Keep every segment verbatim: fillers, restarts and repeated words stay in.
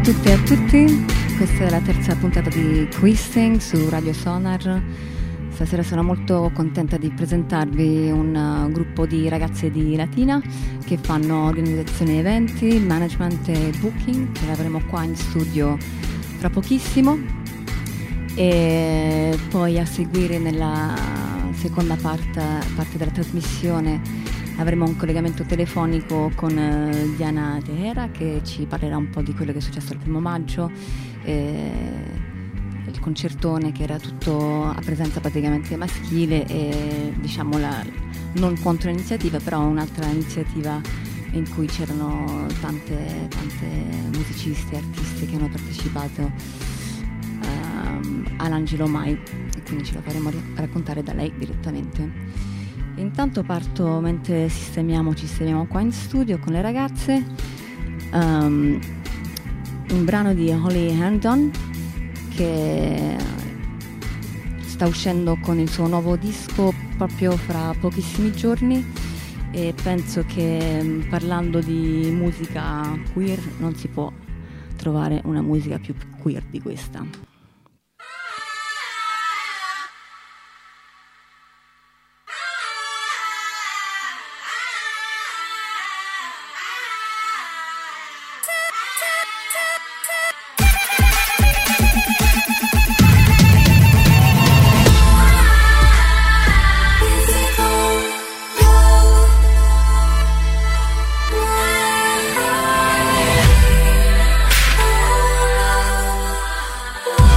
tutte e a tutti, questa è la terza puntata di Quizzing su Radio Sonar. Stasera sono molto contenta di presentarvi un uh, gruppo di ragazze di Latina che fanno organizzazione eventi, management e booking, che avremo qua in studio tra pochissimo, e poi a seguire nella seconda parte, parte della trasmissione avremo un collegamento telefonico con uh, Diana Tehera, che ci parlerà un po' di quello che è successo il primo maggio, eh, il concertone che era tutto a presenza praticamente maschile e diciamo la non contro iniziativa, però un'altra iniziativa in cui c'erano tante, tante musicisti e artisti che hanno partecipato uh, all'Angelo Mai, e quindi ce lo faremo raccontare da lei direttamente. Intanto parto mentre sistemiamo, ci sistemiamo qua in studio con le ragazze, um, un brano di Holly Herndon che sta uscendo con il suo nuovo disco proprio fra pochissimi giorni, e penso che parlando di musica queer non si può trovare una musica più queer di questa. Oh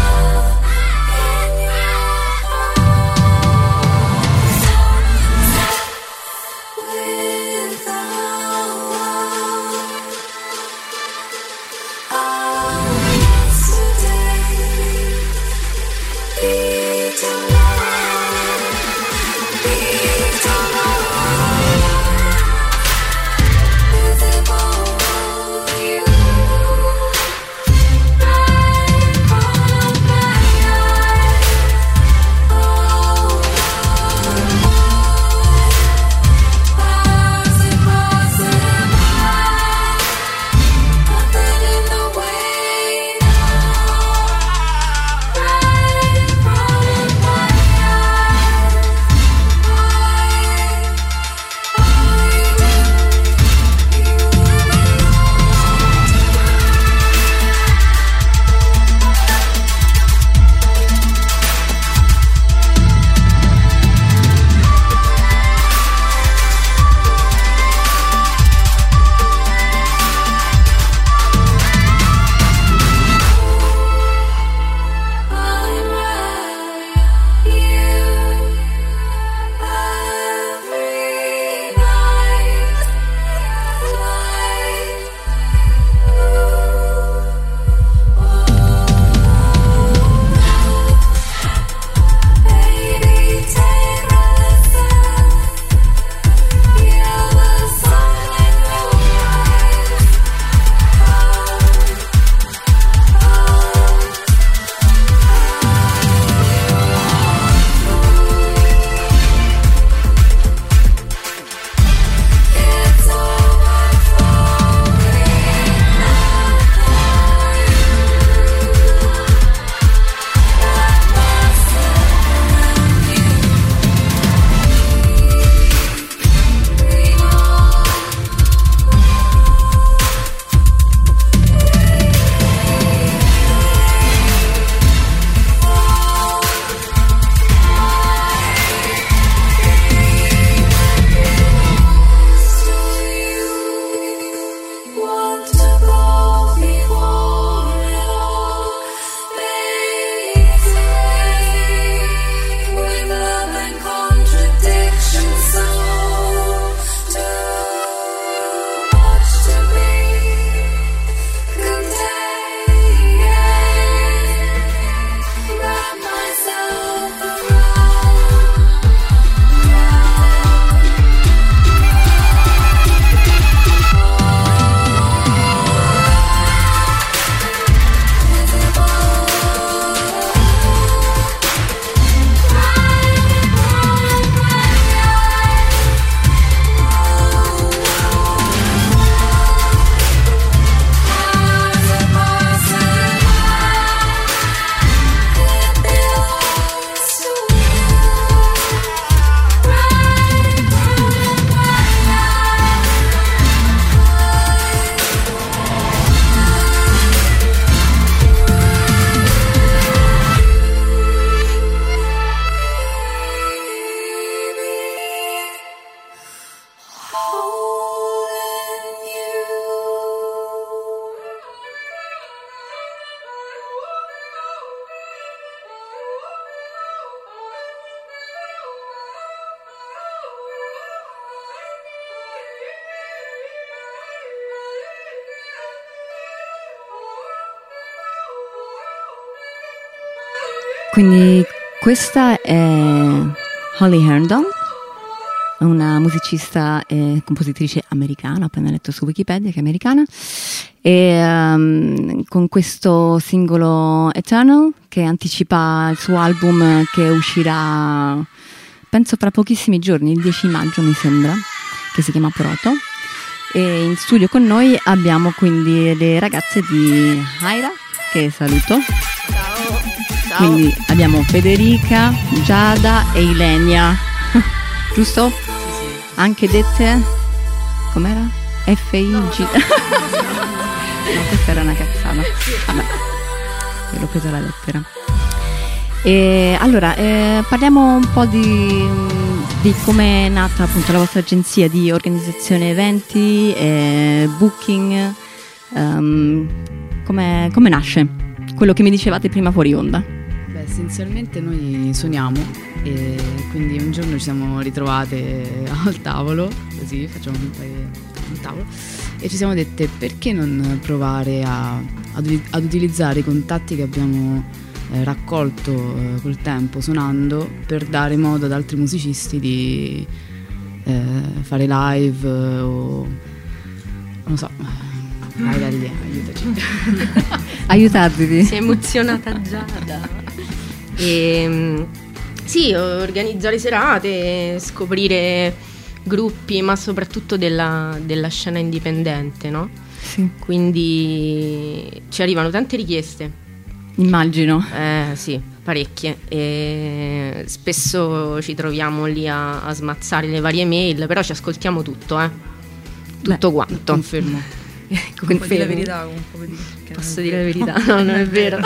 quindi questa è Holly Herndon, una musicista e compositrice americana, ho appena letto su Wikipedia che è americana, e um, con questo singolo Eternal che anticipa il suo album che uscirà penso fra pochissimi giorni, il dieci maggio mi sembra, che si chiama Proto. E in studio con noi abbiamo quindi le ragazze di Haira, che saluto. Ciao. Ciao. Quindi abbiamo Federica, Giada e Ilenia, giusto? Sì, sì. Anche dette, com'era? F I G. No, no, questa era una cazzata. Vabbè, io l'ho presa la lettera. E allora, eh, parliamo un po' di, di come è nata appunto la vostra agenzia di organizzazione eventi, eh, booking, um, come, come nasce? Quello che mi dicevate prima fuori onda. Beh, essenzialmente noi suoniamo e quindi un giorno ci siamo ritrovate al tavolo, così facciamo un po' al tavolo, e ci siamo dette perché non provare a, ad, ad utilizzare i contatti che abbiamo Eh, raccolto eh, col tempo suonando per dare modo ad altri musicisti di eh, fare live eh, o non so, vai da lì, aiutaci. Aiutatevi. Si è emozionata Giada. E, sì, organizzare serate, scoprire gruppi, ma soprattutto della, della scena indipendente, no? Sì. Quindi ci arrivano tante richieste. Immagino. Eh sì, parecchie. E spesso ci troviamo lì a, a smazzare le varie mail, però ci ascoltiamo tutto, eh. Tutto Beh, quanto. Confermo. Confermo. Puoi dire la verità comunque. Posso dire la verità? No, non è vero.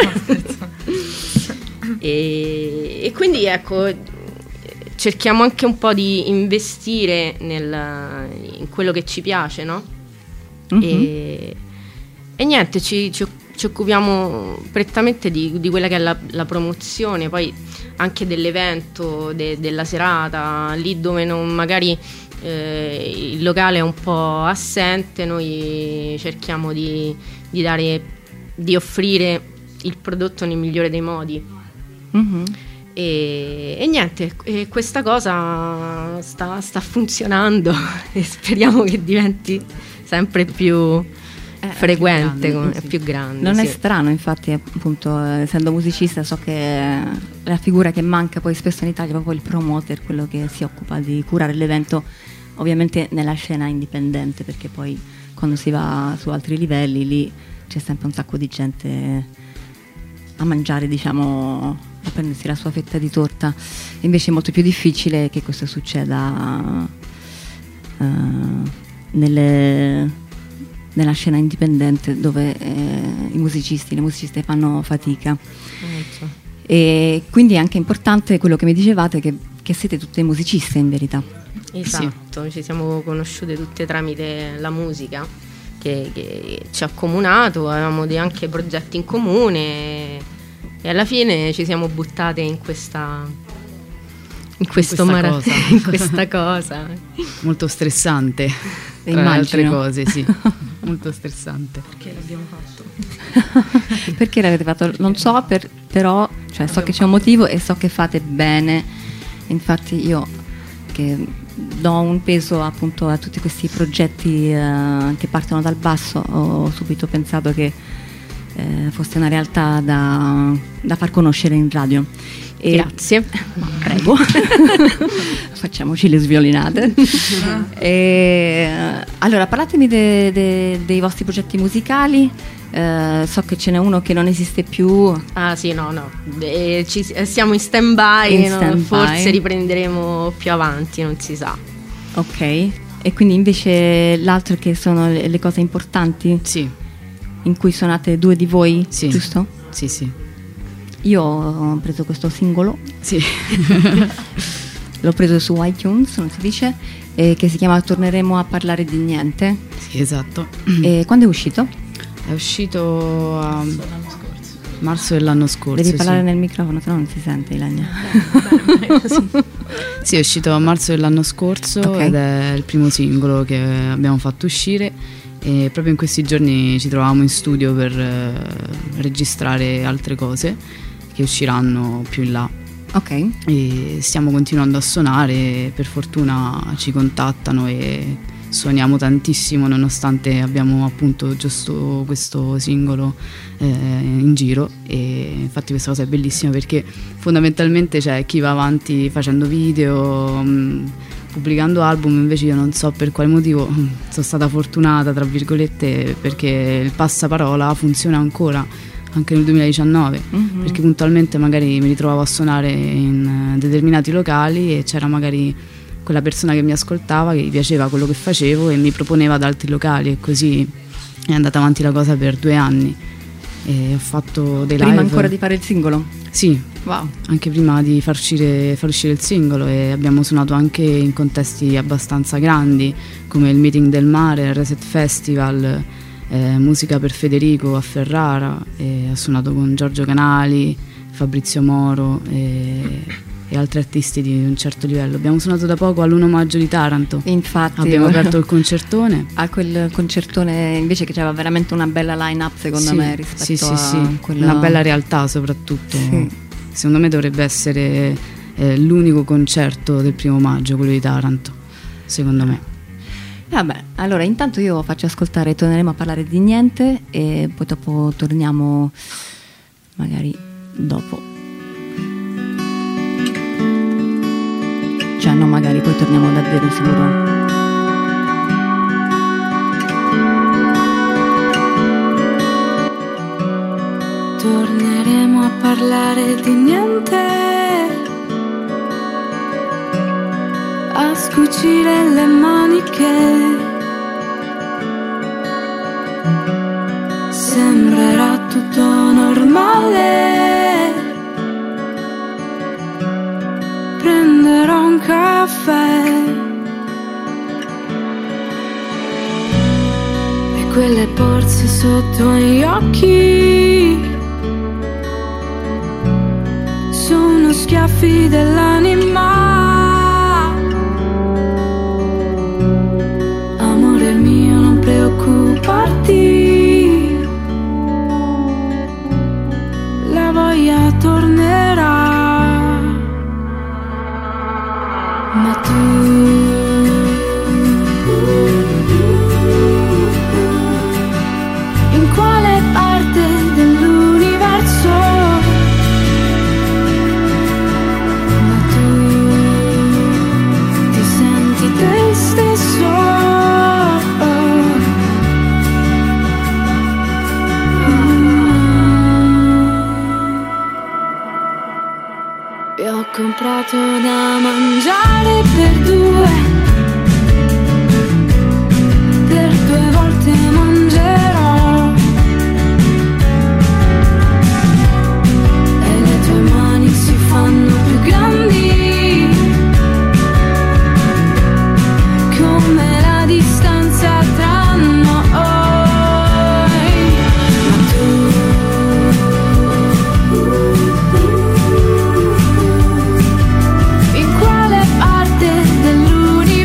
e, e quindi ecco, cerchiamo anche un po' di investire nel, in quello che ci piace, no? Mm-hmm. E, e niente, ci, ci Ci occupiamo prettamente di, di quella che è la, la promozione, poi anche dell'evento, de, della serata, lì dove non, magari eh, il locale è un po' assente, noi cerchiamo di, di dare, di offrire il prodotto nel migliore dei modi. Mm-hmm. E, e niente, e questa cosa sta, sta funzionando e speriamo che diventi sempre più È frequente, più grande, è sì. più grande. Non sì. è strano, infatti, appunto, essendo musicista so che la figura che manca poi spesso in Italia è proprio il promoter, quello che si occupa di curare l'evento, ovviamente nella scena indipendente, perché poi quando si va su altri livelli lì c'è sempre un sacco di gente a mangiare, diciamo, a prendersi la sua fetta di torta. Invece è molto più difficile che questo succeda uh, nelle nella scena indipendente, dove eh, i musicisti, le musiciste fanno fatica. Molto. E quindi è anche importante quello che mi dicevate, che, che siete tutte musiciste in verità. Esatto, sì. Ci siamo conosciute tutte tramite la musica che, che ci ha accomunato, avevamo dei, anche progetti in comune e alla fine ci siamo buttate in questa in questo in questa, mara- cosa. in questa cosa molto stressante. E tra altre immagino. cose, sì. Molto stressante. Perché l'abbiamo fatto? Perché l'avete fatto? Non so, per, però cioè, so che c'è un motivo e so che fate bene. Infatti io che do un peso appunto a tutti questi progetti eh, che partono dal basso, ho subito pensato che eh, fosse una realtà da, da far conoscere in radio. E, Grazie. Ma prego. Facciamoci le sviolinate. E, allora, parlatemi de, de, dei vostri progetti musicali. Eh, so che ce n'è uno che non esiste più. Ah sì, no, no. Eh, ci, siamo in stand-by, In no? stand-by. Forse riprenderemo più avanti, non si sa. Ok. E quindi invece l'altro che sono le, le cose importanti? Sì. In cui suonate due di voi, Sì. giusto? Sì, sì. Io ho preso questo singolo, Sì. l'ho preso su iTunes, non si dice, eh, che si chiama Torneremo a parlare di niente. Sì, esatto. E quando è uscito? È uscito a marzo dell'anno scorso. Devi parlare sì. nel microfono, se no non si sente, Ilenia. Sì, è uscito a marzo dell'anno scorso, Okay. ed è il primo singolo che abbiamo fatto uscire, e proprio in questi giorni ci trovavamo in studio per eh, registrare altre cose che che usciranno più in là. Ok. E stiamo continuando a suonare, per fortuna ci contattano e suoniamo tantissimo, nonostante abbiamo appunto giusto questo singolo eh, in giro. E infatti questa cosa è bellissima, perché fondamentalmente c'è chi va avanti facendo video, mh, pubblicando album. Invece io non so per quale motivo sono stata fortunata, tra virgolette, perché il passaparola funziona ancora anche nel duemiladiciannove, mm-hmm. perché puntualmente magari mi ritrovavo a suonare in determinati locali e c'era magari quella persona che mi ascoltava, che gli piaceva quello che facevo e mi proponeva ad altri locali, e così è andata avanti la cosa per due anni. E ho fatto dei live. Prima ancora di fare il singolo? Sì, wow. Anche prima di far uscire, far uscire il singolo, e abbiamo suonato anche in contesti abbastanza grandi come il Meeting del Mare, il Reset Festival, eh, Musica per Federico a Ferrara, e ho suonato con Giorgio Canali, Fabrizio Moro e, e altri artisti di un certo livello. Abbiamo suonato da poco all'Uno Maggio di Taranto. Infatti abbiamo aperto il concertone. A quel concertone invece che c'aveva veramente una bella line-up, secondo sì, me, rispetto sì, sì, a sì. quello... Una bella realtà soprattutto. Sì. Secondo me dovrebbe essere eh, l'unico concerto del primo maggio, quello di Taranto, secondo me. Vabbè, allora intanto io faccio ascoltare, torneremo a parlare di Niente e poi dopo torniamo magari dopo. Cioè no, magari poi torniamo davvero sicuro. Torneremo a parlare di niente, a scucire le maniche. Sembrerà tutto normale, prenderò un caffè e quelle borse sotto gli occhi sono schiaffi dell'anima. Amore mio, non preoccuparti, la voglia tornerà. Ma tu in quale parte dell'universo? Te stesso, vi ho comprato da mangiare per due, per due volte mangerò, e le tue mani si fanno più grandi come la distanza tra noi. Ma tu in quale parte dell'universo?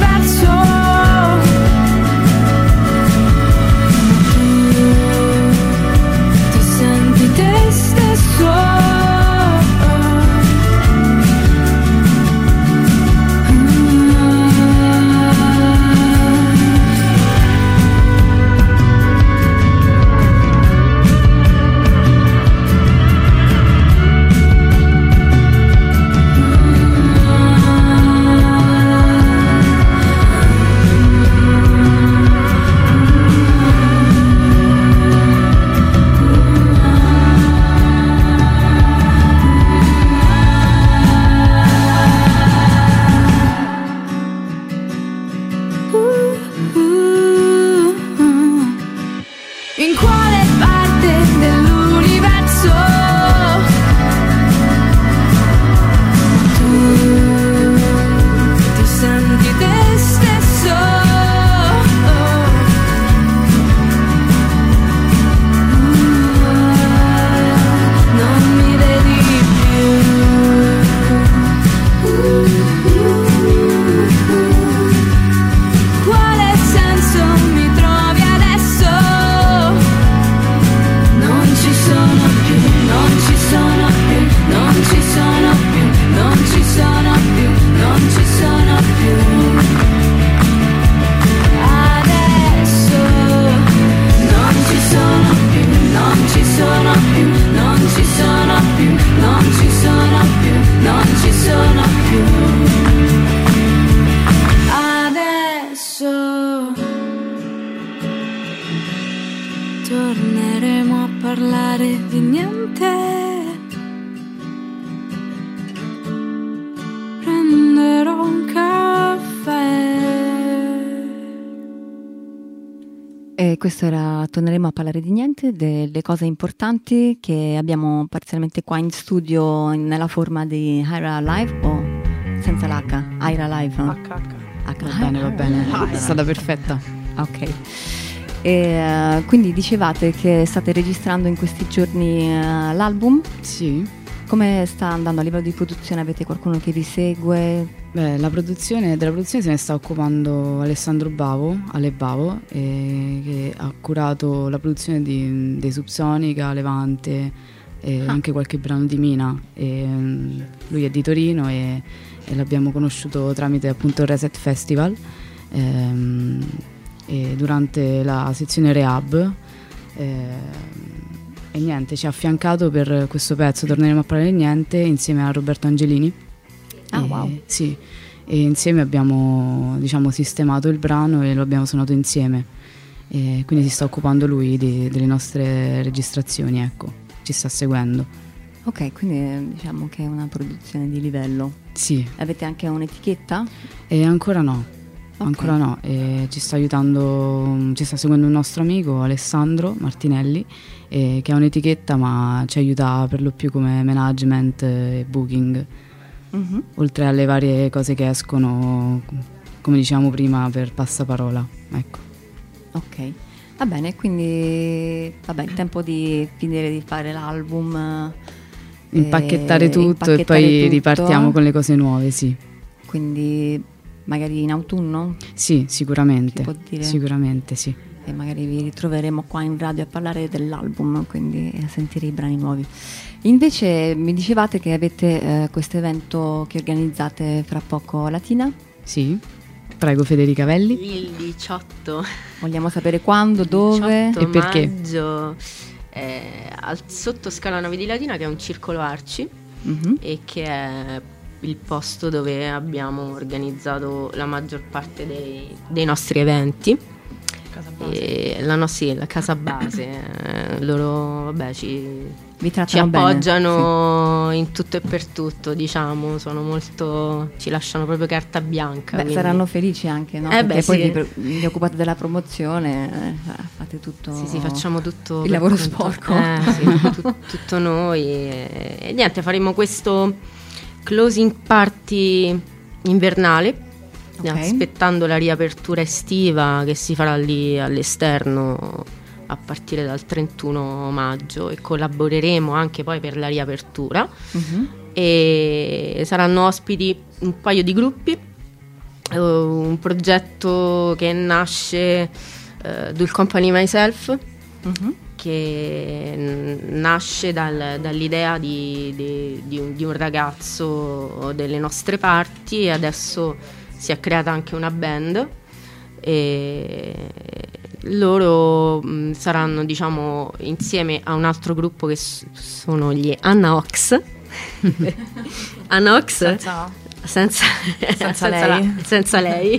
di niente. Prenderò un caffè. E questo era Torneremo a parlare di niente, delle cose importanti che abbiamo parzialmente qua in studio nella forma di Aira Live o senza l'H? Aira Live, no? H H. H. Va bene, va bene, è stata perfetta. Ok. E, uh, quindi dicevate che state registrando in questi giorni uh, l'album. Sì. Come sta andando a livello di produzione? Avete qualcuno che vi segue? Beh, la produzione, della produzione se ne sta occupando Alessandro Bavo, Ale Bavo, eh, che ha curato la produzione di, dei Subsonica, Levante e ah. anche qualche brano di Mina. E, um, lui è di Torino e, e l'abbiamo conosciuto tramite appunto il Reset Festival. Ehm, e durante la sezione Rehab eh, e niente, ci ha affiancato per questo pezzo Torneremo a parlare di niente insieme a Roberto Angelini. Ah, e, wow. Sì, e insieme abbiamo diciamo sistemato il brano e lo abbiamo suonato insieme, e quindi si sta occupando lui di, delle nostre registrazioni, ecco, ci sta seguendo. Ok, quindi diciamo che è una produzione di livello. Sì. Avete anche un'etichetta? E ancora no. Okay. Ancora no, e ci sta aiutando, ci sta seguendo un nostro amico Alessandro Martinelli, eh, che ha un'etichetta ma ci aiuta per lo più come management e booking, mm-hmm. oltre alle varie cose che escono, come diciamo prima, per passaparola, ecco. Ok, va bene, quindi vabbè, il tempo di finire di fare l'album, impacchettare tutto impacchettare e poi tutto. Ripartiamo con le cose nuove, sì. Quindi magari in autunno? Sì, sicuramente. Si può dire? Sicuramente sì. E magari vi ritroveremo qua in radio a parlare dell'album, quindi a sentire i brani nuovi. Invece mi dicevate che avete eh, questo evento che organizzate fra poco a Latina? Sì, prego Federica Velli. Il diciotto. Vogliamo sapere quando, dove diciotto e perché? Maggio, eh, al Sottoscala Nave di Latina, che è un circolo Arci, mm-hmm. e che è il posto dove abbiamo organizzato la maggior parte dei, dei nostri eventi. Casa base. E la, no, sì, la casa base. eh, loro vabbè, ci, Vi ci appoggiano bene, sì. in tutto e per tutto, diciamo, sono molto, ci lasciano proprio carta bianca. Beh, quindi saranno felici anche, no? Eh Perché beh, poi sì. vi, vi occupate della promozione, eh, fate tutto. Sì, sì, facciamo tutto il lavoro conto. sporco. Eh, sì, tu, tutto noi. E, e niente, faremo questo closing party invernale, okay. aspettando la riapertura estiva che si farà lì all'esterno a partire dal trentuno maggio, e collaboreremo anche poi per la riapertura. Uh-huh. E saranno ospiti un paio di gruppi, uh, un progetto che nasce uh, Do Il Company Myself, uh-huh. che n- nasce dal, dall'idea di, di, di, un, di un ragazzo delle nostre parti, e adesso si è creata anche una band, e loro mh, saranno, diciamo, insieme a un altro gruppo che s- sono gli Anaox. Anaox senza, senza, senza, senza lei, la, senza lei.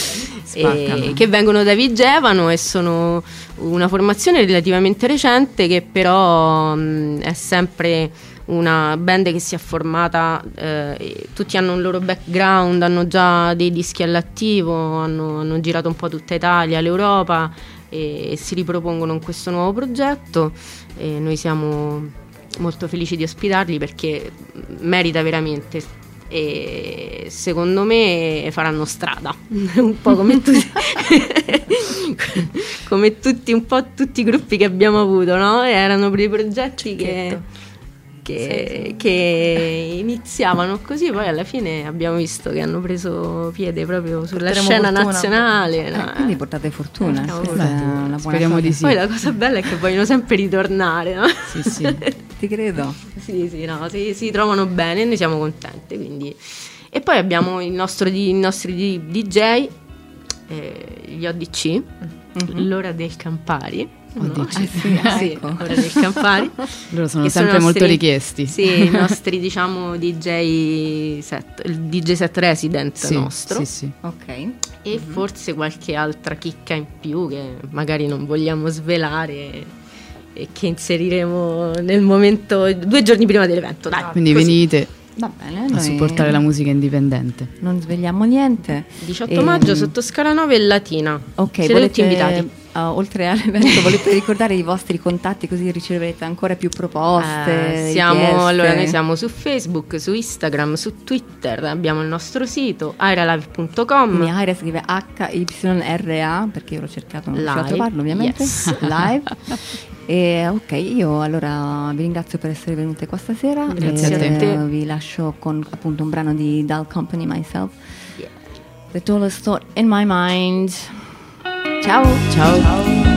E, che vengono da Vigevano, e sono una formazione relativamente recente, che però mh, è sempre una band che si è formata, eh, tutti hanno un loro background, hanno già dei dischi all'attivo, hanno, hanno girato un po' tutta Italia, l'Europa, e, e si ripropongono in questo nuovo progetto, e noi siamo molto felici di ospitarli perché merita veramente, e secondo me faranno strada un po' come tutti come tutti un po' tutti i gruppi che abbiamo avuto, no? Erano dei progetti che Che, sì, sì. che iniziavano così, poi alla fine abbiamo visto che hanno preso piede proprio sulla Porteremo scena fortuna. nazionale, eh, no? Quindi portate fortuna, eh, questa è una buona speriamo cosa. di sì. Poi la cosa bella è che vogliono sempre ritornare, no? Sì, sì. Ti credo. Sì, sì, no, si, si trovano bene e noi siamo contenti, quindi. E poi abbiamo il nostro, i nostri D J, eh, gli O D C, mm-hmm. l'ora del Campari. No? Ah, sì, sì, ecco. ora del Campari. Loro sono che sempre sono molto nostri, richiesti. Sì, i nostri, diciamo, D J set, il D J set resident sì, nostro. Sì, sì. Ok. E mm-hmm. forse qualche altra chicca in più che magari non vogliamo svelare. e che inseriremo nel momento due giorni prima dell'evento. Dai, quindi così. venite Va bene, a noi supportare la musica indipendente. non svegliamo niente. diciotto E- maggio sotto Scala nove e Latina. Ok, Siete volete, tutti invitati. uh, oltre all'evento, volete ricordare i vostri contatti così riceverete ancora più proposte? Eh, siamo, richieste? allora, noi siamo su Facebook, su Instagram, su Twitter, abbiamo il nostro sito airalive punto com. Quindi Aira scrive H Y R A, perché io l'ho cercato, non riuscivo a Live, trovarlo ovviamente. yes. Live. E ok, io allora vi ringrazio per essere venute qua stasera. Grazie e, a te. eh, Vi lascio con appunto un brano di Dull Company, Myself. Yeah. The tallest thought in my mind. Ciao. Ciao.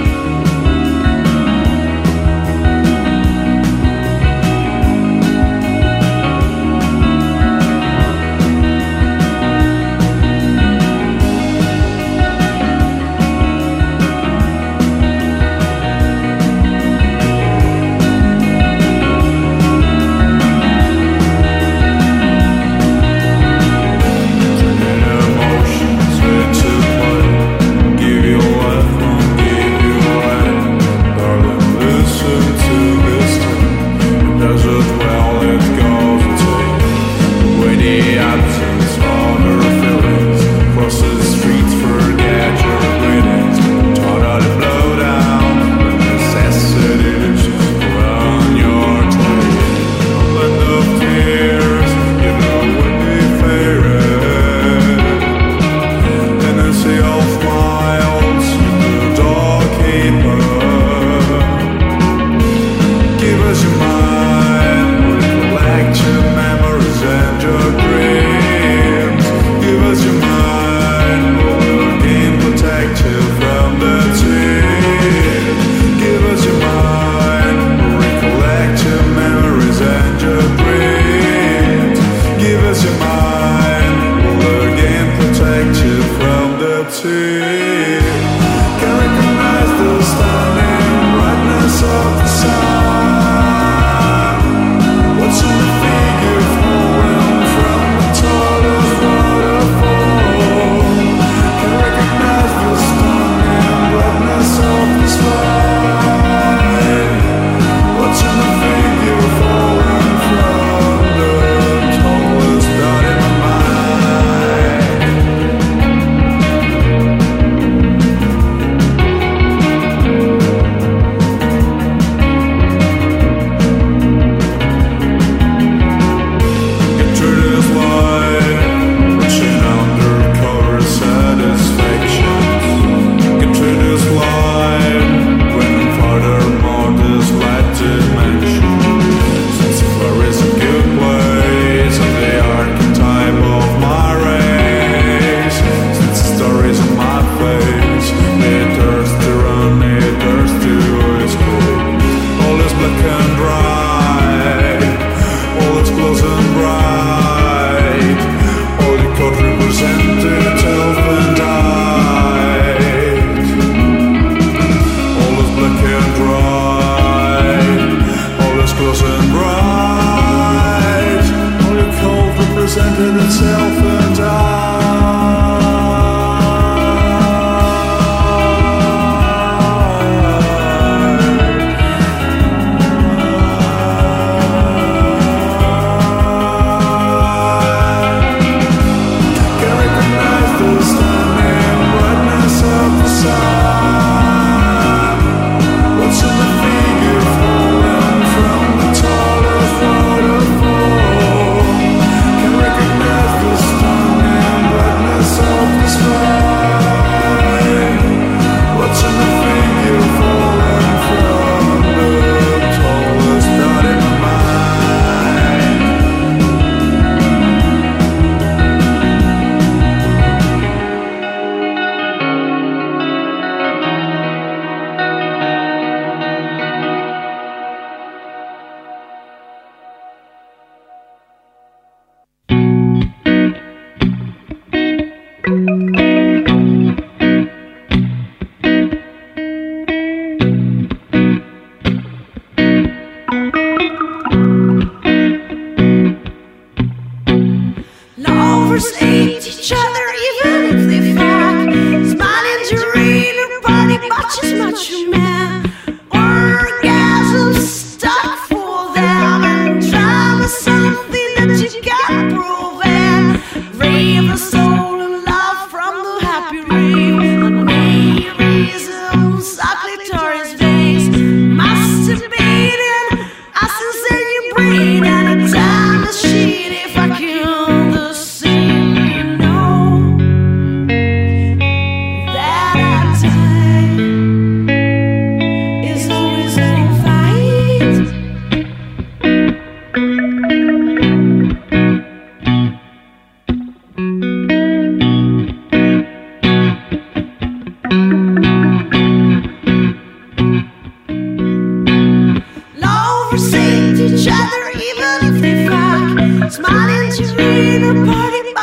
Emotions into play, give your life on, give you away. Darling, listen to this tune. It does it well, it goes and takes. When the absence of her feelings cross the streets, forget your greetings. Taught how to blow down the necessities around your tail. A blend of tears, you know when they faded. And I see all smiles, you doorkeeper. Give us your mind, recollect your memories and your dreams. Give us your mind, we'll again protect you from the tears. Give us your mind, we'll recollect your memories and your dreams. Give us your mind, we'll again protect you from the tears. Can recognize the stunning brightness of the sun. What's in the figure falling from the tallest waterfall? Can recognize the stunning brightness of the sky. What's in the figure falling from the tallest dot in my mind? Into this life, reaching undercover satisfactions. Into this life, when farther more this light dimension. Since far is a good place, and the archetype of my race. Since the stories on my face, they thirst to run, they thirst to escape. All is black and bright, all is close and bright. All the code represented itself and died. All is black and bright, all is close and bright. All the code represented itself and died. Can recognize the stunning brightness of the sun. What's in the figure falling from the tallest waterfall? Can recognize the stunning brightness of the sky. What's in the figure falling from the tallest dot in my mind? Lovers hate each other even if they fight. Smiling to read her body, but she's much a man. Or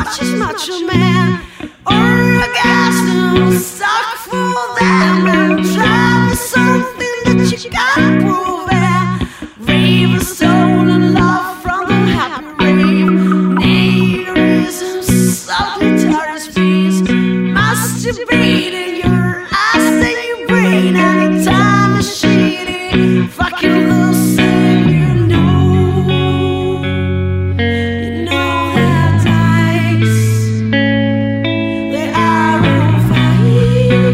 much is macho man. Orgasm, suck for them and try with something that you can't prove it. Rave a soul and love from the happy rave. Need a reason, solitary space. Masturbating your eyes and your brain. Anytime is shitty, fucking loose and you know. You know that dice, they are on fire.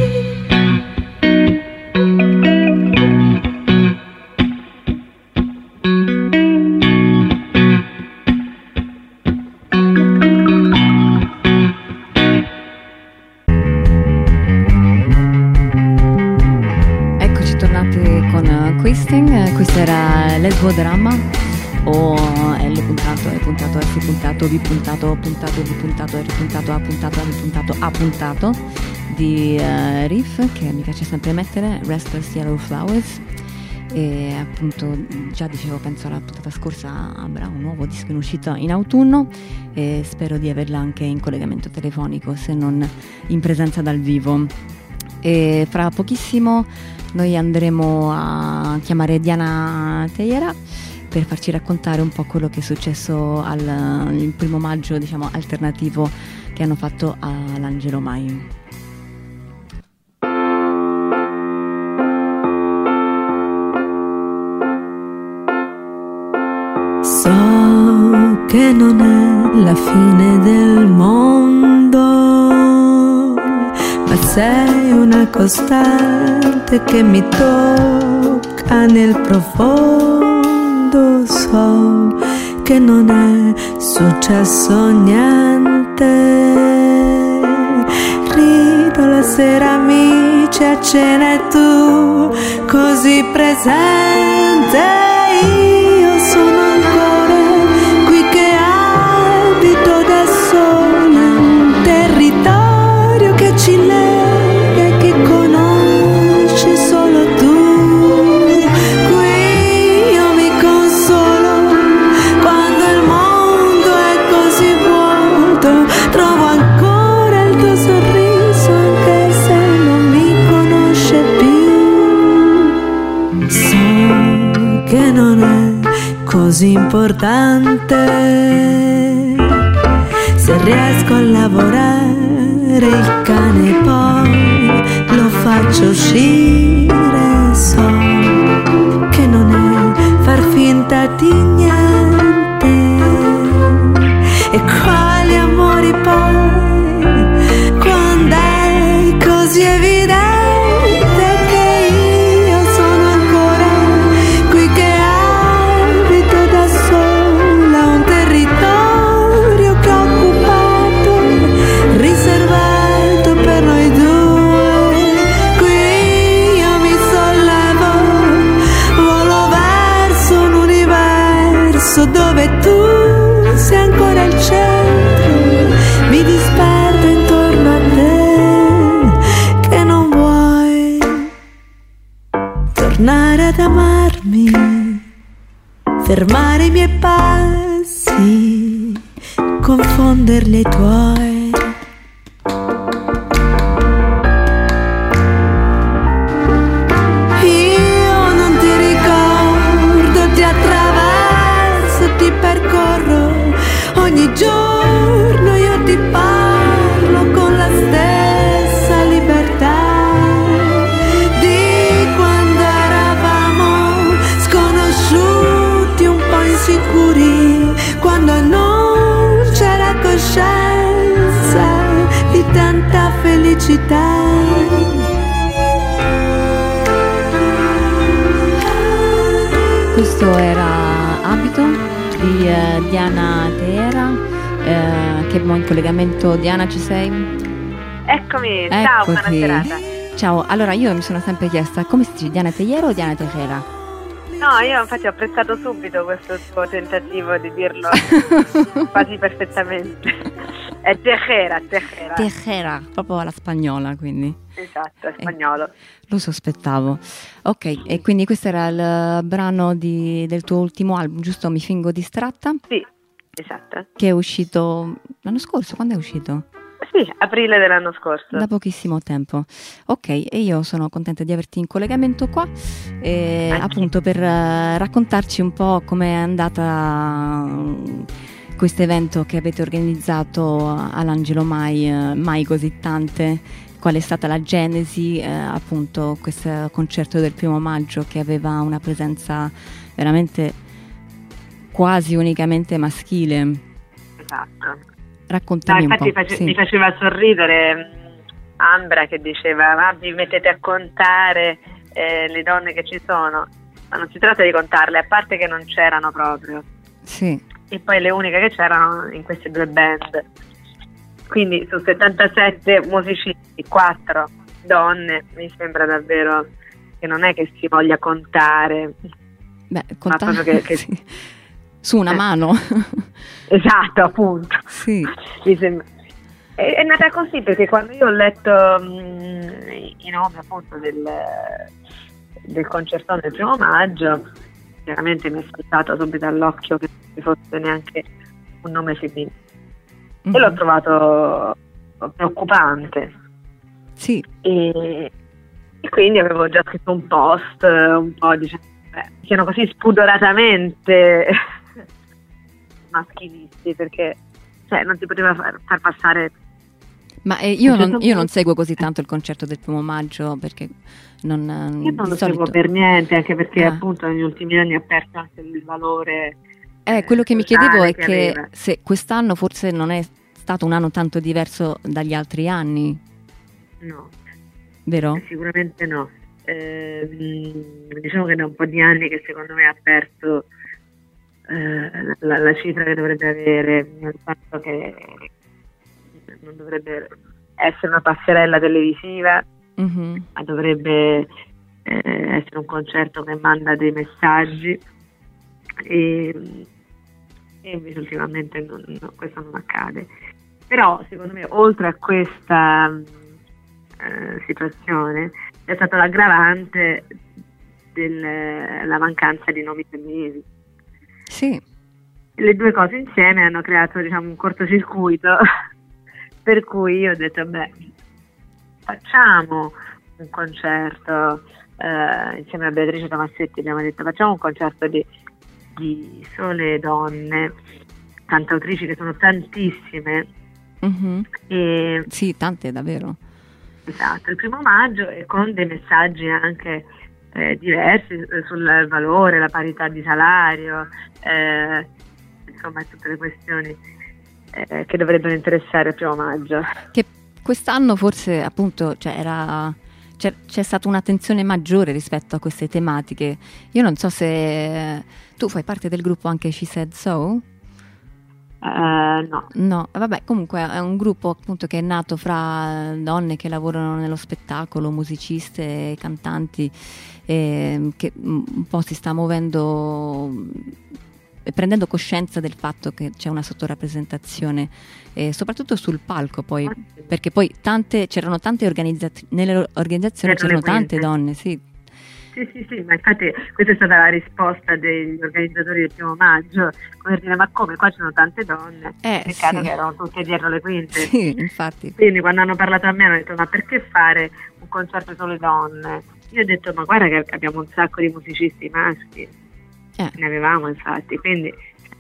Eccoci tornate con uh, Questing. Questo era Lesbodramma o L puntato, E puntato, F puntato, V puntato, puntato, V puntato, R puntato, A puntato, A puntato, A puntato di uh, Riff, che mi piace sempre mettere, Restless Yellow Flowers. E appunto già dicevo, penso alla puntata scorsa, avrà un nuovo disco in uscita in autunno e spero di averla anche in collegamento telefonico, se non in presenza dal vivo. E fra pochissimo noi andremo a chiamare Diana Teiera per farci raccontare un po' quello che è successo al il primo maggio, diciamo, alternativo che hanno fatto all'Angelo Mai. So che non è la fine del mondo, ma sei una costante che mi tocca nel profondo. So che non è successo niente. Rido la sera, amici a cena e tu così presente. Io sono ancora qui che abito da sola, un territorio che ci lega e che conosci solo tu. Qui io mi consolo quando il mondo è così vuoto. Trovo ancora il tuo sorriso anche se non mi conosce più. So che non è così importante se riesco a lavorare il cane poi lo faccio uscire. So che non è far finta di niente. E quali amori poi, quando è così evidente che io sono ancora qui che abito da sola, un territorio che ho occupato, riservato per noi due. Qui io mi sollevo, volo verso un universo dove tu sei ancora il centro, mi disperdo intorno a te, che non vuoi tornare ad amarmi, fermare i miei passi, confonderli ai tuoi. Io non ti ricordo, ti attraverso, ti percorro ogni giorno, io ti parlo con la stessa libertà di quando eravamo sconosciuti, un po' insicuri, quando non c'era coscienza di tanta felicità. Questo era Abito di eh, Diana Teiera, eh, che abbiamo in collegamento. Diana, ci sei? Eccomi, ciao, buona Eccoti. serata. Ciao, allora io mi sono sempre chiesta come si dice, Diana Teiera o Diana Teiera? No, io infatti ho apprezzato subito questo tuo tentativo di dirlo quasi perfettamente. È Tejera, Tejera. Teiera, proprio alla spagnola, quindi. Esatto, è spagnolo. Lo sospettavo. Ok, e quindi questo era il brano di- del tuo ultimo album, giusto? Mi fingo distratta? Sì, esatto. che è uscito l'anno scorso. Quando è uscito? Sì, aprile dell'anno scorso. Da pochissimo tempo. Ok, e io sono contenta di averti in collegamento qua, eh, Anche. appunto per eh, raccontarci un po' com'è andata questo evento che avete organizzato all'Angelo Mai, eh, Mai Così Tante, qual è stata la genesi, eh, appunto questo concerto del primo maggio che aveva una presenza veramente quasi unicamente maschile. Esatto. No, Raccontami un infatti po'. face- Sì. mi faceva sorridere mh, Ambra che diceva ma vi mettete a contare eh, le donne che ci sono, ma non si tratta di contarle, a parte che non c'erano proprio, Sì. e poi le uniche che c'erano in queste due band, quindi su settantasette musicisti quattro donne, mi sembra davvero che non è che si voglia contare. Beh, conta- proprio che- che- sì. Su una Eh. mano. Esatto, appunto. Sì. Mi sembra- È, è nata così perché quando io ho letto mh, i nomi appunto del, del concertone del primo maggio, chiaramente mi è saltato subito all'occhio che non ci fosse neanche un nome femminile e l'ho Mhm. trovato preoccupante Sì. e, e quindi avevo già scritto un post un po' dicendo beh, siano così spudoratamente maschilisti, perché cioè, non si poteva far, far passare. Ma eh, io, A un non, certo io non punto- seguo così tanto il concerto del primo maggio perché non, Io non di lo solito... seguo per niente, anche perché Ah. appunto negli ultimi anni ha perso anche il valore. Eh, quello che mi sociale chiedevo è che aveva. se quest'anno forse non è stato un anno tanto diverso dagli altri anni, No, vero? sicuramente no. Ehm, diciamo che da un po' di anni che secondo me ha perso eh, la, la cifra che dovrebbe avere, nel senso che non dovrebbe essere una passerella televisiva, Mhm. ma dovrebbe eh, essere un concerto che manda dei messaggi e, e invece ultimamente non- no, questo non accade. Però secondo me oltre a questa eh, situazione è stata l'aggravante della mancanza di nomi femminili. Sì, Le due cose insieme hanno creato diciamo un cortocircuito per cui io ho detto beh facciamo un concerto eh, insieme a Beatrice Tomassetti, abbiamo detto facciamo un concerto di, di sole donne cantautrici che sono tantissime mhm. e Sì, tante davvero. esatto, il primo maggio e con dei messaggi anche eh, diversi eh, sul valore, la parità di salario, eh, insomma tutte le questioni eh, che dovrebbero interessare il primo maggio. Che quest'anno forse appunto cioè, era, c'è, c'è stata un'attenzione maggiore rispetto a queste tematiche. Io non so se tu fai parte del gruppo anche She Said So? Eh, no, No, vabbè, comunque è un gruppo appunto che è nato fra donne che lavorano nello spettacolo, musiciste, cantanti, eh, che un po' si sta muovendo, eh, prendendo coscienza del fatto che c'è una sottorappresentazione, eh, soprattutto sul palco poi, perché poi tante, c'erano tante organizzazioni, nelle organizzazioni Dietro le c'erano tante quinte. donne, sì. sì sì sì, ma infatti questa è stata la risposta degli organizzatori del primo maggio, come dire ma come qua ci sono tante donne, Eh, peccato sì. che erano tutte dietro le quinte. Sì, infatti. Quindi quando hanno parlato a me hanno detto ma perché fare un concerto solo donne? Io ho detto ma guarda che abbiamo un sacco di musicisti maschi, Eh. ne avevamo infatti, quindi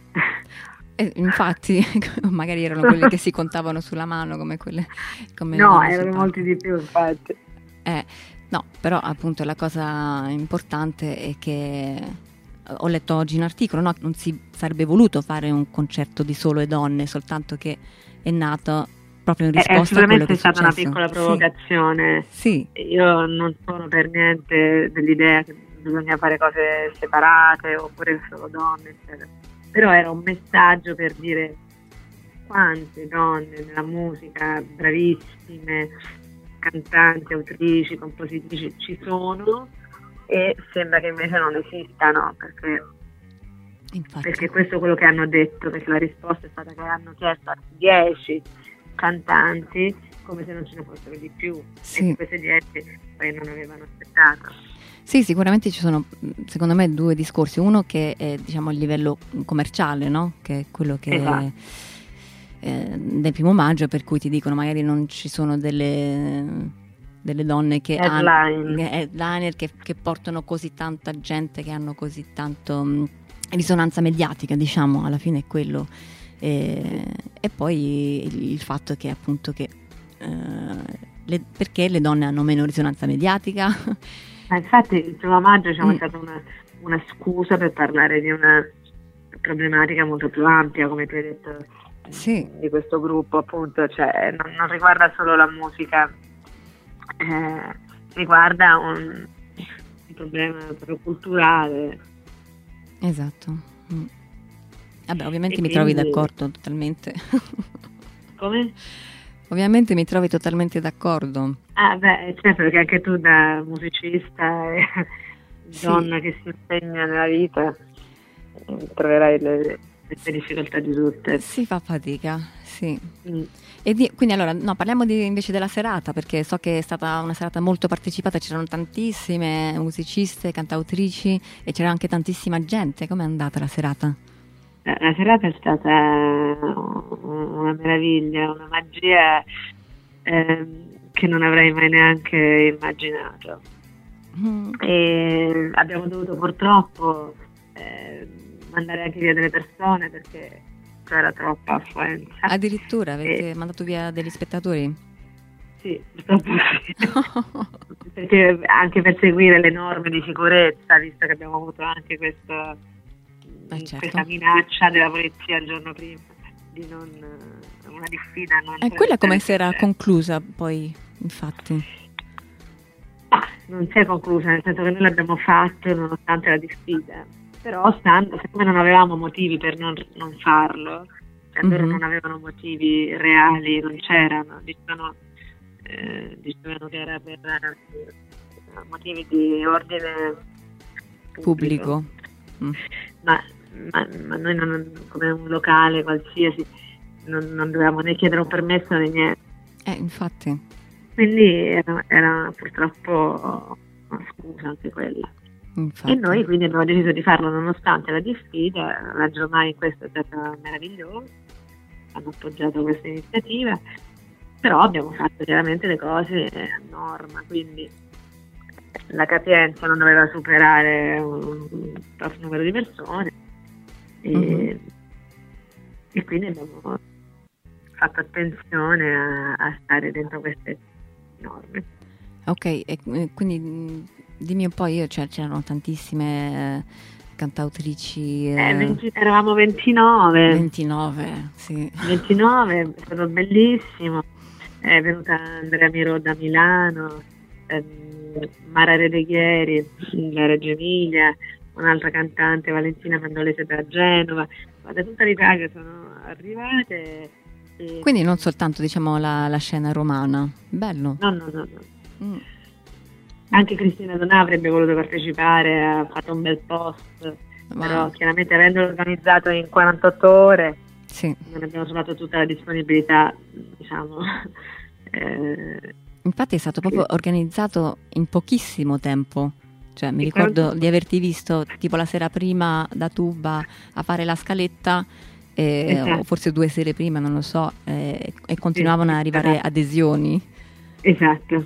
Eh, infatti, magari erano quelle che si contavano sulla mano come quelle... Come le no, donne sul erano palco. molti di più infatti. Eh, no, però appunto la cosa importante è che ho letto oggi un articolo, no? Non si sarebbe voluto fare un concerto di solo e donne, soltanto che è nato proprio in È, è risposta a quello sicuramente che è stata una successo. piccola provocazione. Sì, Io non sono per niente dell'idea che bisogna fare cose separate oppure solo donne, eccetera. Però era un messaggio per dire quante donne nella musica bravissime, cantanti, autrici, compositrici ci sono e sembra che invece non esistano, perché, sì, infatti. perché questo è quello che hanno detto, perché la risposta è stata che hanno chiesto a dieci cantanti come se non ce ne fossero di più, Sì. e queste dieci poi non avevano aspettato. Sì, sicuramente ci sono, secondo me, due discorsi. Uno che è, diciamo, a livello commerciale, no? Che è quello che Esatto. eh, del primo maggio, per cui ti dicono magari non ci sono delle, delle donne che hanno Headline. headliner che, che portano così tanta gente, che hanno così tanto mh, risonanza mediatica, diciamo, alla fine è quello. E, e poi il, il fatto che appunto che eh, le, perché le donne hanno meno risonanza mediatica. Ma infatti il primo maggio diciamo, Mm. è stata una, una scusa per parlare di una problematica molto più ampia, come tu hai detto, Sì. di questo gruppo, appunto, cioè non, non riguarda solo la musica, eh, riguarda un, un problema proprio culturale. Esatto. Mm. Vabbè, ovviamente E mi trovi quindi- d'accordo totalmente. Come? Ovviamente mi trovi totalmente d'accordo. Ah beh, certo, perché anche tu da musicista e Sì. donna che si impegna nella vita eh, troverai le, le difficoltà di tutte. Si fa fatica, sì. Mm. E di- quindi allora, no, parliamo di- invece della serata, perché so che è stata una serata molto partecipata, c'erano tantissime musiciste, cantautrici e c'era anche tantissima gente. Com'è andata la serata? La la serata è stata una meraviglia, una magia ehm, che non avrei mai neanche immaginato. Mm. E abbiamo dovuto purtroppo eh, mandare anche via delle persone perché c'era troppa affluenza. Addirittura avete Eh. mandato via degli spettatori? Sì, purtroppo sì. Perché anche per seguire le norme di sicurezza, visto che abbiamo avuto anche questo, Eh, certo. questa minaccia della polizia il giorno prima di non una diffida non E quella come si era trasmettere. conclusa poi, infatti? Ah, non si è conclusa, nel senso che noi l'abbiamo fatto nonostante la diffida, però stando, siccome non avevamo motivi per non, non farlo, cioè loro Mhm. non avevano motivi reali, non c'erano, dicevano, eh, dicevano che era per eh, motivi di ordine Pubblico. Mm. Ma, ma, ma noi non, come un locale qualsiasi non, non dovevamo né chiedere un permesso né niente. Eh, infatti. Quindi era, era purtroppo una scusa anche quella. infatti. E noi quindi abbiamo deciso di farlo nonostante la diffida. La Giornata in questo è stata meravigliosa, hanno appoggiato questa iniziativa, però abbiamo fatto chiaramente le cose a norma, quindi la capienza non doveva superare un grosso numero di persone e, Mhm. e quindi abbiamo fatto attenzione a, a stare dentro queste norme. Ok, e e quindi mh, dimmi un po', io, cioè, c'erano tantissime eh, cantautrici, eh, Eh, venti eravamo ventinove, ventinove, sì. ventinove, è stato bellissimo. È venuta Andrea Miro da Milano, ehm, Mara Redeghieri da Reggio Emilia, un'altra cantante, Valentina Mandolese da Genova, ma da tutta l'Italia sono arrivate. E... Quindi non soltanto, diciamo, la, la scena romana. Bello. No, no, no, no. Mm. Anche Cristina Donà avrebbe voluto partecipare, ha fatto un bel post, Ma- però chiaramente avendolo organizzato in quarantotto ore Sì. non abbiamo trovato tutta la disponibilità, diciamo. eh, Infatti è stato proprio organizzato in pochissimo tempo. Cioè, mi Sì, ricordo quarantotto. di averti visto tipo la sera prima da Tuba a fare la scaletta, eh, Esatto. o forse due sere prima, non lo so, eh, e continuavano Sì, ad arrivare esatto. adesioni. Esatto.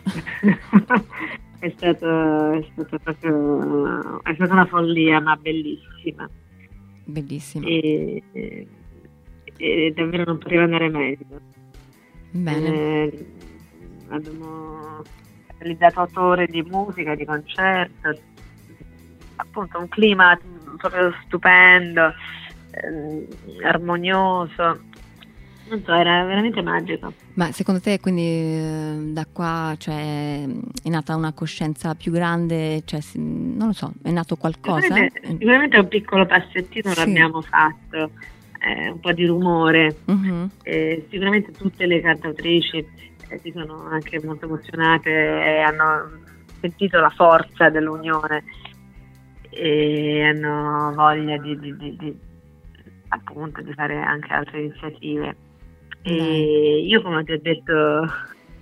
è stato, è stato proprio è stata una follia, ma bellissima. Bellissimo. E, e- e davvero non poteva andare meglio. Bene. Eh, abbiamo realizzato otto ore di musica, di concerto, appunto un clima proprio stupendo, ehm, armonioso. Non so, era veramente magico. Ma secondo te quindi eh, da qua, cioè, è nata una coscienza più grande, cioè, si- non lo so, è nato qualcosa? Sicuramente, sicuramente un piccolo passettino Sì. l'abbiamo fatto, eh, un po' di rumore. Mhm. Eh, sicuramente tutte le cantautrici eh, si sono anche molto emozionate e hanno sentito la forza dell'unione e hanno voglia di, di- di- di- appunto di fare anche altre iniziative. E Dai. io, come ti ho detto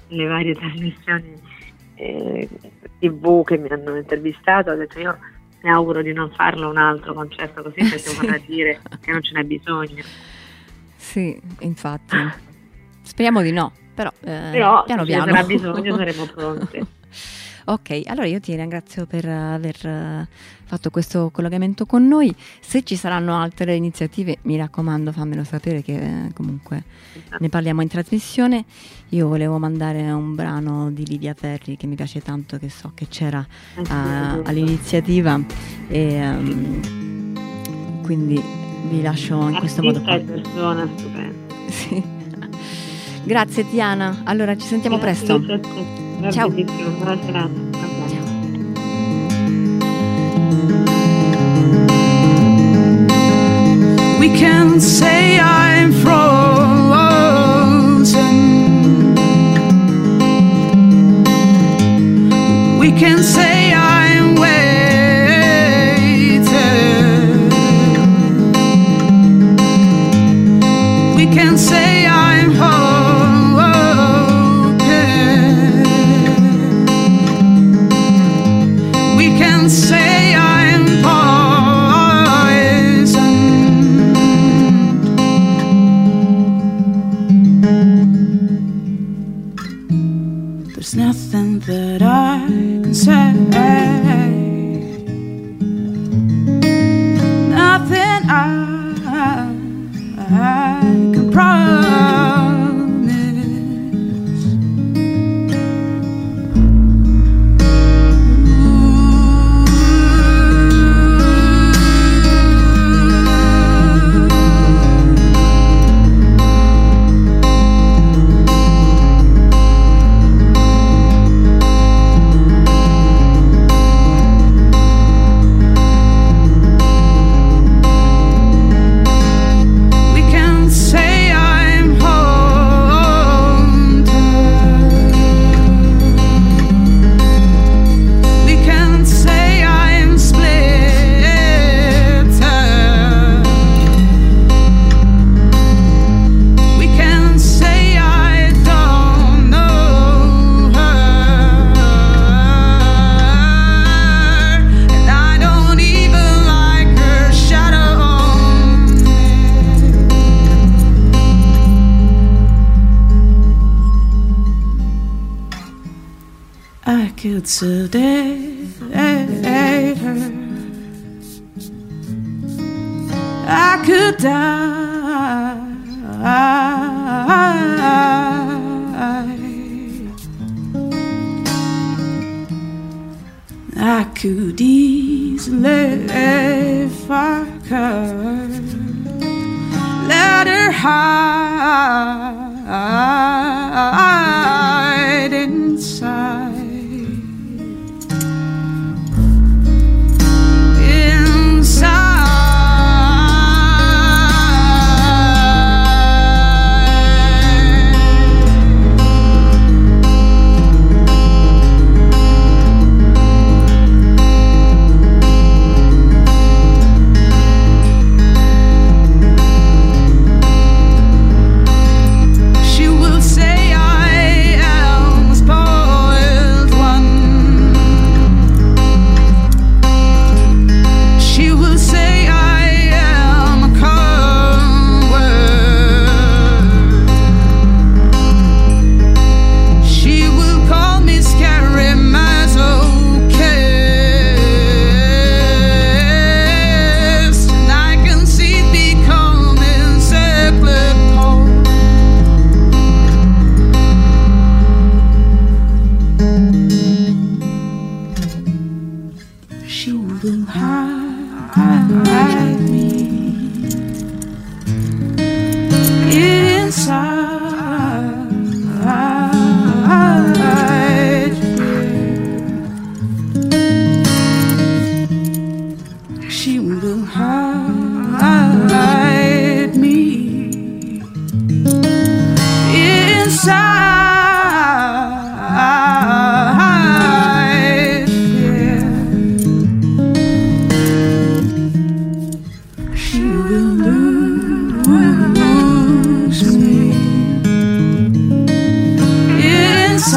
le varie trasmissioni eh, tivù che mi hanno intervistato, ho detto io mi auguro di non farlo un altro concerto così, perché vorrà dire che non ce n'è bisogno. Sì, infatti. Speriamo di no, però, eh, Però piano se ce ne piano. sarà bisogno saremo pronte. Ok, allora io ti ringrazio per aver eh, fatto questo collegamento con noi. Se ci saranno altre iniziative, mi raccomando, fammelo sapere, che eh, comunque ne parliamo in trasmissione. Io volevo mandare un brano di Lidia Ferri che mi piace tanto, che so che c'era a- all'iniziativa, e um, quindi vi lascio in questo modo Artista qua. e persona stupenda. Sì. Grazie Tiana, allora ci sentiamo presto. Ciao. Ciao. Buona serata. Ciao. We can say I'm frozen. We can say I'm waiting. We can say I'm hoping. We can say I'm poisoned. There's nothing that I can say, nothing I, I can promise. We can say I'm haunted. We can say I'm split. We can say I don't know her, and I don't even like her shadow on me. I could sedate her. I could die. I could easily, if I could, let her hide inside. She will say I am a spoiled one. She will say I am a coward. She will call me scary masochist, and I can see it becoming cyclical. She will hide me inside here. She will hide me inside here. She will lose me inside.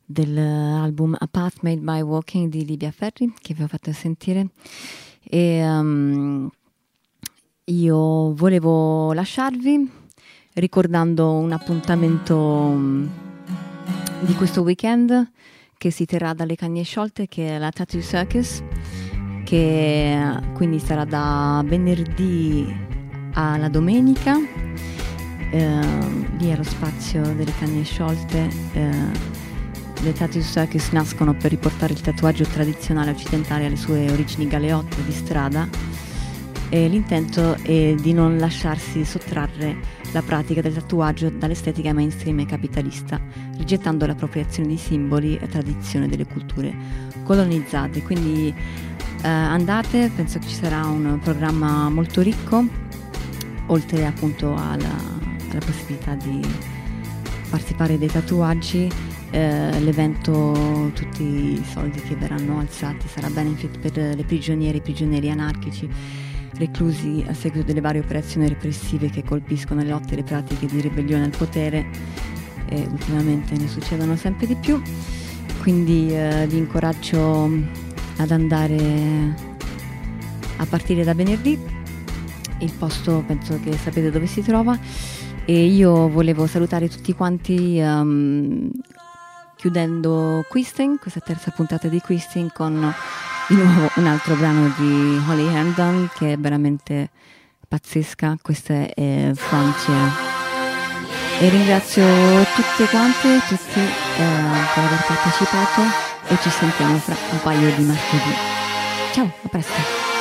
dell'album A Path Made by Walking di Livia Ferri, che vi ho fatto sentire. E um, io volevo lasciarvi ricordando un appuntamento um, di questo weekend che si terrà dalle Cagne Sciolte, che è la Tattoo Circus, che quindi sarà da venerdì alla domenica, eh, lì allo spazio delle Cagne Sciolte. eh, Le Tattoo Circus nascono per riportare il tatuaggio tradizionale occidentale alle sue origini galeotte di strada, e l'intento è di non lasciarsi sottrarre la pratica del tatuaggio dall'estetica mainstream e capitalista, rigettando l'appropriazione di simboli e tradizione delle culture colonizzate. Quindi eh, andate, penso che ci sarà un programma molto ricco, oltre appunto alla, alla possibilità di partecipare dei tatuaggi. Eh, l'evento, tutti i soldi che verranno alzati sarà benefit per le prigioniere e i prigionieri anarchici reclusi a seguito delle varie operazioni repressive che colpiscono le lotte e le pratiche di ribellione al potere, e ultimamente ne succedono sempre di più. Quindi eh, vi incoraggio ad andare a partire da venerdì. Il posto penso che sapete dove si trova, e io volevo salutare tutti quanti um, chiudendo Quisting, questa terza puntata di Quisting, con di nuovo un altro brano di Holly Herndon che è veramente pazzesca. Questa è Frontier, e ringrazio tutte quante, tutti eh, per aver partecipato, e ci sentiamo fra un paio di martedì. Ciao, a presto.